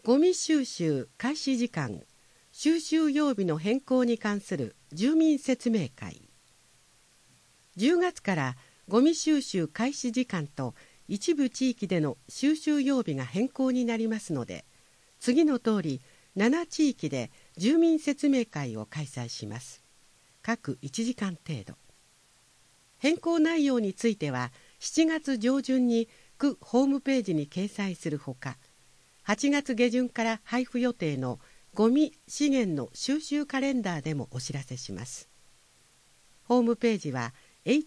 ゴミ収集開始時間、収集曜日の変更に関する住民説明会。10月からゴミ収集開始時間と一部地域での収集曜日が変更になりますので、次の通り7地域で住民説明会を開催します。各1時間程度。変更内容については7月上旬に区ホームページに掲載するほか、8月下旬から配布予定のゴミ資源の収集カレンダーでもお知らせします。ホームページは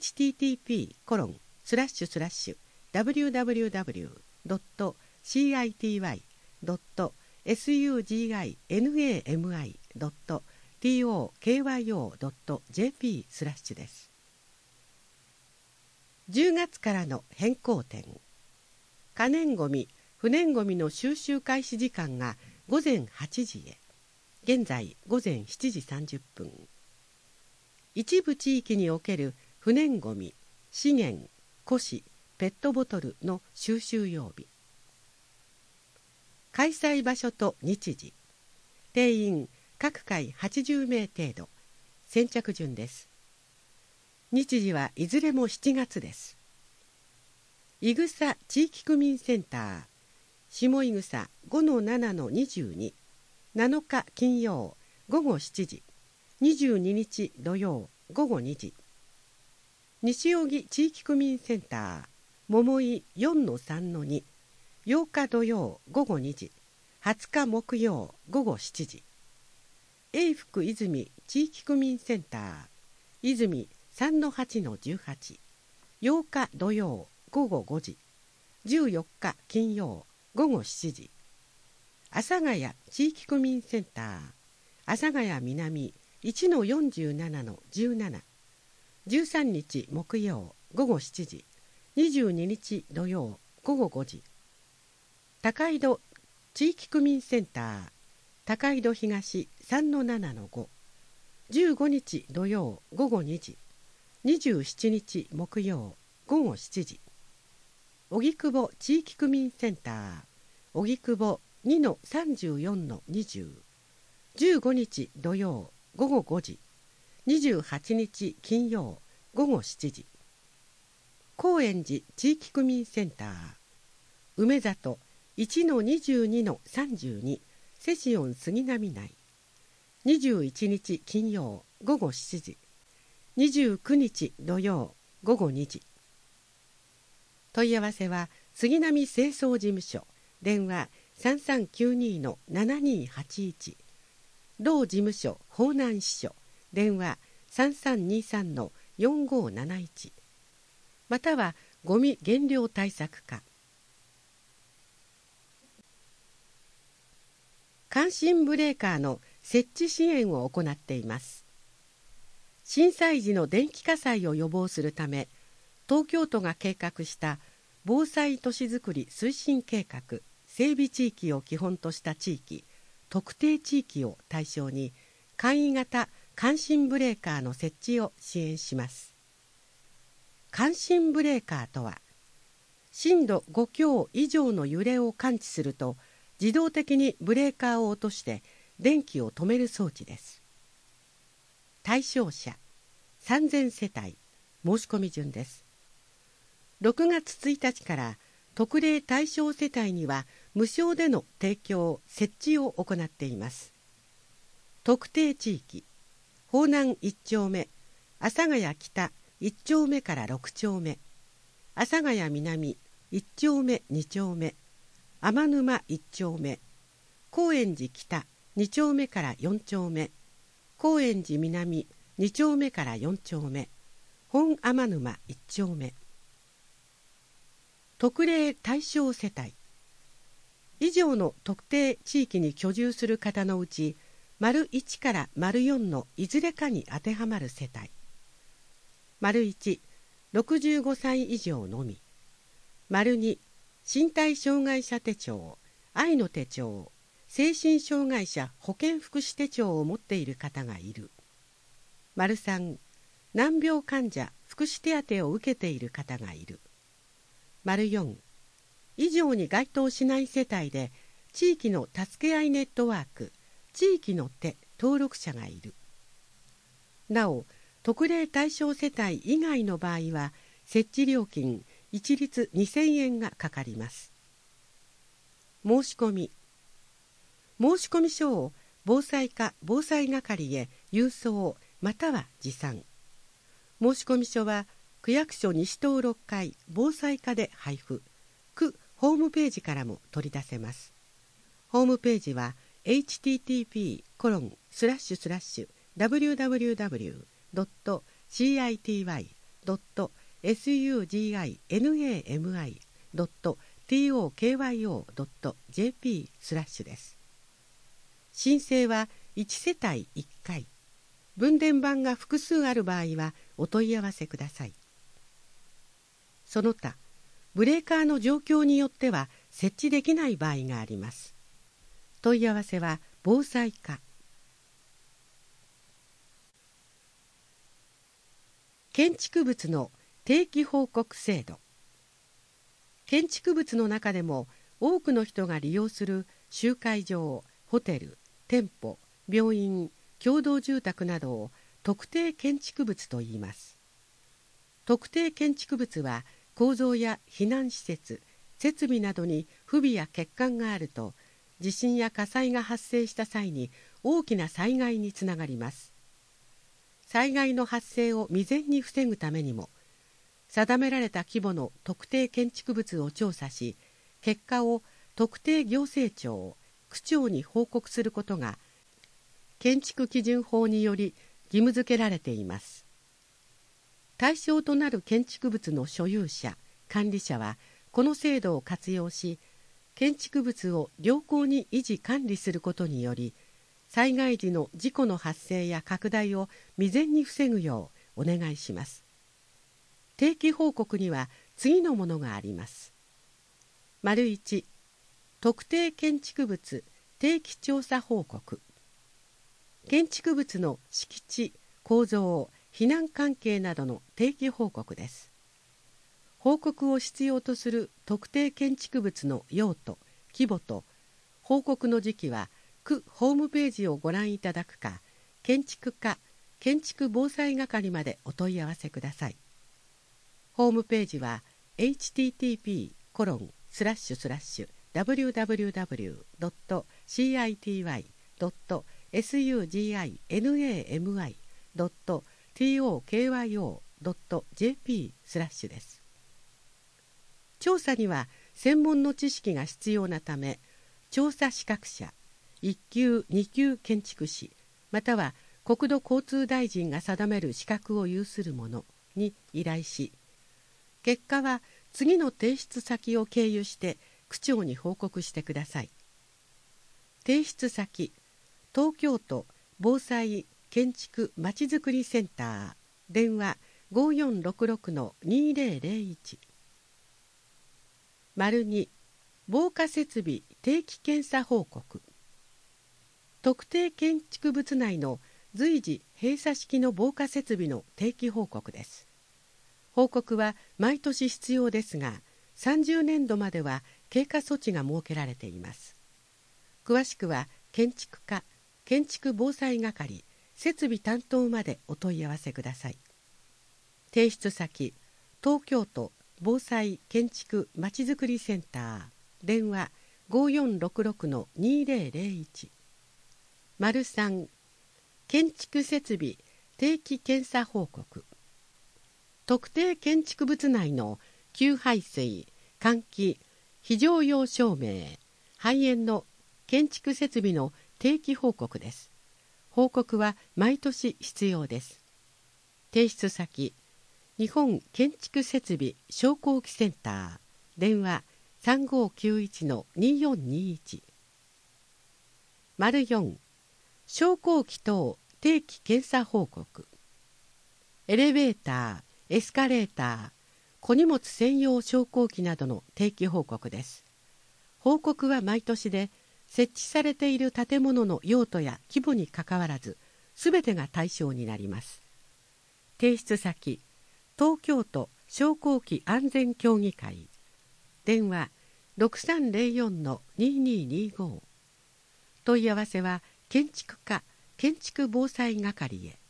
http://www.citynami.tokyo.jp/ です。10月からの変更点。可燃ごみ、不燃ごみの収集開始時間が午前8時へ、現在午前7時30分。一部地域における不燃ごみ、資源、古紙、ペットボトルの収集曜日。開催場所と日時。定員各回80名程度。先着順です。日時はいずれも7月です。いぐさ地域区民センター、下いぐさ 5-7-22、7日金曜午後7時、22日土曜午後2時。西荻地域区民センター、桃井 4-3-2、8日土曜午後2時、20日木曜午後7時。永福泉地域区民センター、泉 3-8-18、8日土曜午後5時、14日金曜午後7時。阿佐ヶ谷地域区民センター、阿佐ヶ谷南 1-47-17、13日木曜午後7時、22日土曜午後5時。高井戸地域区民センター、高井戸東 3-7-5、15日土曜午後2時、27日木曜午後7時。荻窪地域区民センター、荻窪 2-34-20、15日土曜午後5時、28日金曜午後7時。高円寺地域区民センター、梅里 1-22-32、セシオン杉並内、21日金曜午後7時、29日土曜午後2時。問い合わせは杉並清掃事務所、電話 3392-7281、同事務所方南支所、電話 3323-4571、またはゴミ減量対策課。感震ブレーカーの設置支援を行っています。震災時の電気火災を予防するため、東京都が計画した防災都市づくり推進計画整備地域を基本とした地域、特定地域を対象に簡易型感震ブレーカーの設置を支援します。感震ブレーカーとは、震度5強以上の揺れを感知すると自動的にブレーカーを落として電気を止める装置です。対象者3000世帯、申し込み順です。6月1日から特例対象世帯には無償での提供・設置を行っています。特定地域、方南1丁目、阿佐ヶ谷北1丁目から6丁目、阿佐ヶ谷南1丁目2丁目、天沼1丁目、高円寺北2丁目から4丁目、高円寺南2丁目から4丁目、本天沼1丁目。特例対象世帯。以上の特定地域に居住する方のうち、丸1から丸4のいずれかに当てはまる世帯。丸1、65歳以上のみ。丸2、身体障害者手帳、愛の手帳、精神障害者保健福祉手帳を持っている方がいる。丸3、難病患者福祉手当を受けている方がいる。丸4、以上に該当しない世帯で地域の助け合いネットワーク地域の手登録者がいる。なお、特例対象世帯以外の場合は設置料金一律2000円がかかります。申し込書を防災課防災係へ郵送または持参。申込書は区役所西東6階防災課で配布。区ホームページからも取り出せます。ホームページは http://www.city.suginami.tokyo.jp/ です。申請は1世帯1回。分電盤が複数ある場合はお問い合わせください。その他、ブレーカーの状況によっては設置できない場合があります。問い合わせは防災課。建築物の定期報告制度。建築物の中でも多くの人が利用する集会場、ホテル、店舗、病院、共同住宅などを特定建築物といいます。特定建築物は構造や避難施設、設備などに不備や欠陥があると、地震や火災が発生した際に大きな災害につながります。災害の発生を未然に防ぐためにも、定められた規模の特定建築物を調査し、結果を特定行政庁、区長に報告することが、建築基準法により義務付けられています。対象となる建築物の所有者、管理者はこの制度を活用し、建築物を良好に維持管理することにより、災害時の事故の発生や拡大を未然に防ぐようお願いします。定期報告には次のものがあります。1、特定建築物定期調査報告。建築物の敷地、構造、避難関係などの定期報告です。報告を必要とする特定建築物の用途、規模と報告の時期は区ホームページをご覧いただくか、建築課、建築防災係までお問い合わせください。ホームページは http://www.cityl.tokyo.jp/ です。調査には専門の知識が必要なため、調査資格者、1級2級建築士、または国土交通大臣が定める資格を有する者に依頼し、結果は次の提出先を経由して区長に報告してください。提出先、東京都防災建築まちづくりセンター、電話 5466-2001。2、防火設備定期検査報告。特定建築物内の随時閉鎖式の防火設備の定期報告です。報告は毎年必要ですが、30年度までは経過措置が設けられています。詳しくは建築課、建築防災係、設備担当までお問い合わせください。提出先、東京都防災建築まちづくりセンター、電話 5466-2001。3、建築設備定期検査報告。特定建築物内の給排水、換気、非常用照明、排煙の建築設備の定期報告です。報告は毎年必要です。提出先、日本建築設備商工機センター、電話 3591-2421。4、商工機等定期検査報告。エレベーター、エスカレーター、小荷物専用昇降機などの定期報告です。報告は毎年で、設置されている建物の用途や規模にかかわらず、すべてが対象になります。提出先、東京都昇降機安全協議会、電話 6304-2225。問い合わせは建築課建築防災係へ。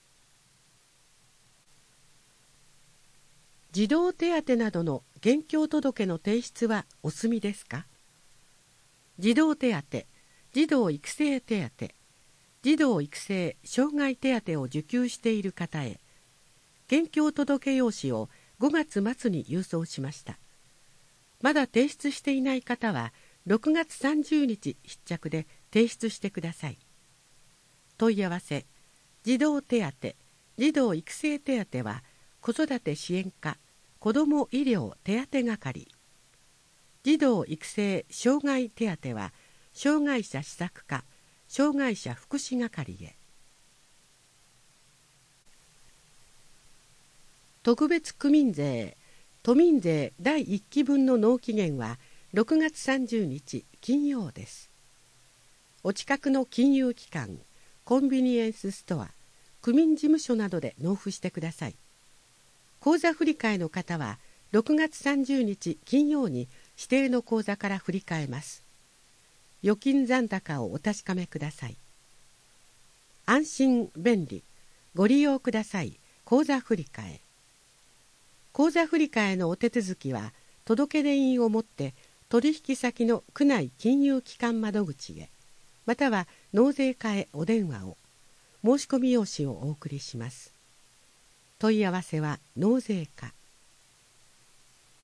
児童手当などの現況届の提出はお済みですか？児童手当、児童育成手当、児童育成障害手当を受給している方へ、現況届用紙を5月末に郵送しました。まだ提出していない方は6月30日必着で提出してください。問い合わせ、児童手当、児童育成手当は子育て支援課子ども医療手当係、児童育成障害手当は障害者施策課障害者福祉係へ。特別区民税、都民税第1期分の納期限は6月30日金曜です。お近くの金融機関、コンビニエンスストア、区民事務所などで納付してください。口座振替の方は6月30日金曜に指定の口座から振り替えます。預金残高をお確かめください。安心便利、ご利用ください。口座振替。口座振替のお手続きは届出印を持って取引先の区内金融機関窓口へ、または納税課へお電話を。申し込み用紙をお送りします。問い合わせは納税課。